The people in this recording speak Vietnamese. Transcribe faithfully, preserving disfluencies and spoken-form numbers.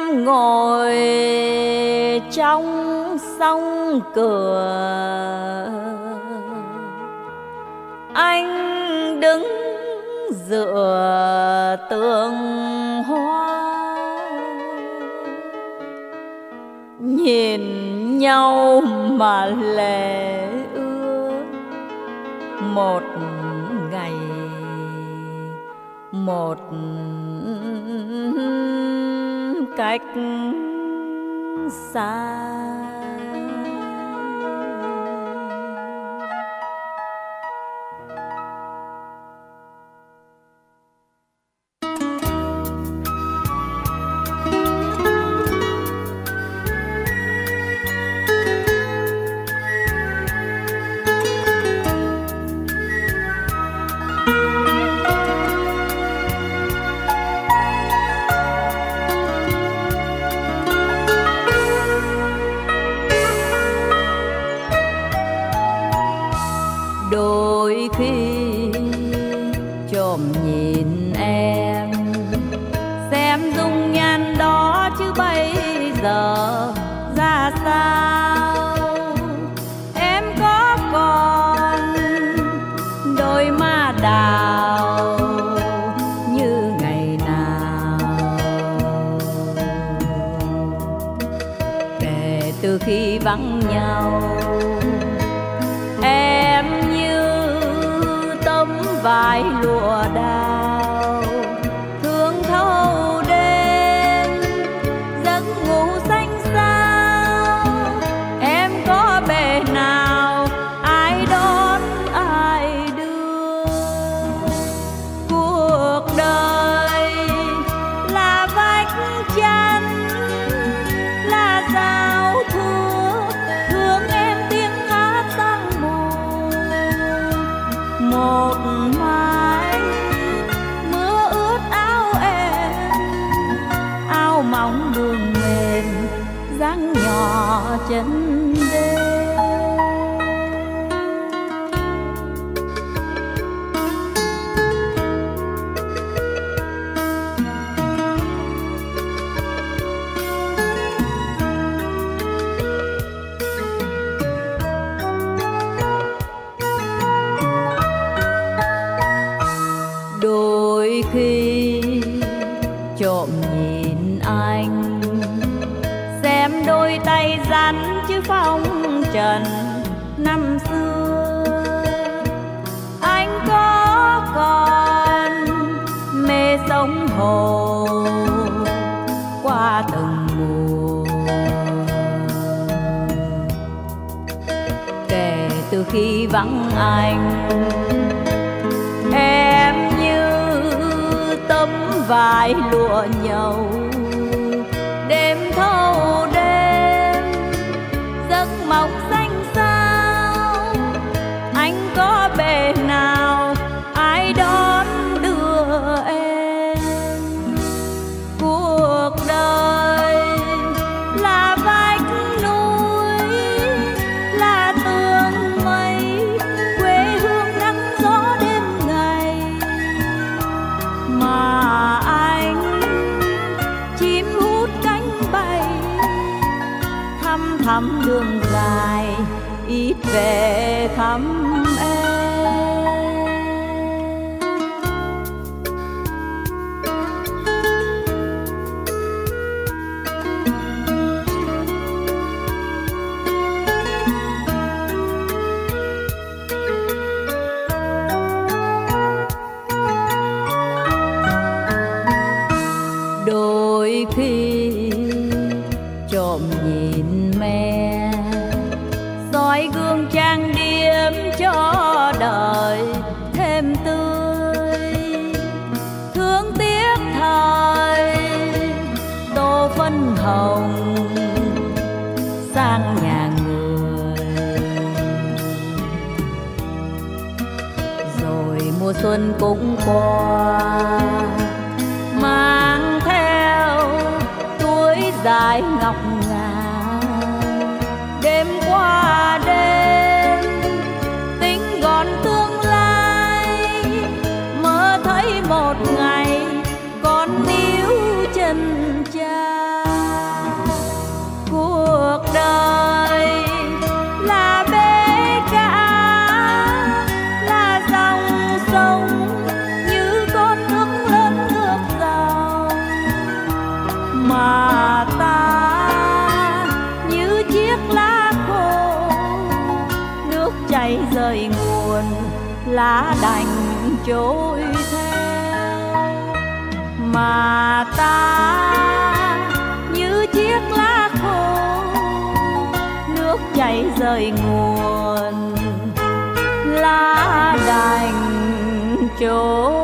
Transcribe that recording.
ngồi trong song cửa, anh đứng dựa tường hoa, nhìn nhau mà lệ ướt. Một ngày một cách xa. Đôi khi trộm nhìn em, xem dung nhan đó chứ bây giờ ra sao. Em có còn đôi má đào như ngày nào. Kể từ khi vắng nhau, em vài lụa đào thương thâu đêm, giấc ngủ xanh xao. Em có bề nào ai đón ai đưa. Cuộc đời là vách chắn, là giao thua, thương em tiếng hát sang mùa. Một mái mưa ướt áo em, áo mỏng đường mềm, dáng nhỏ chân đêm. Đôi khi trộm nhìn anh, xem đôi tay rắn chứ phong trần năm xưa. Anh có còn mê sông hồ qua từng mùa. Kể từ khi vắng anh, em tấm vải lụa nhầu, đêm thâu đêm, giấc mộng xanh xao. Anh có bề nào ai đón đưa em. Cuộc đời là vách núi, là tường mây, quê hương nắng gió đêm ngày. Mà anh chim hút cánh bay, thăm thăm đường dài, ít về thăm em. Đôi khi trộm nhìn mẹ, soi gương trang điểm cho đời thêm tươi. Thương tiếc thời tô phân hồng sang nhà người, rồi mùa xuân cũng qua, mang theo túi dài ngọc ngà. Đêm qua đêm tính gọn tương lai, mơ thấy một ngày còn níu chân cha. rời nguồn, lá đành trôi theo. Mà ta như chiếc lá khô, nước chảy rời nguồn, lá đành trôi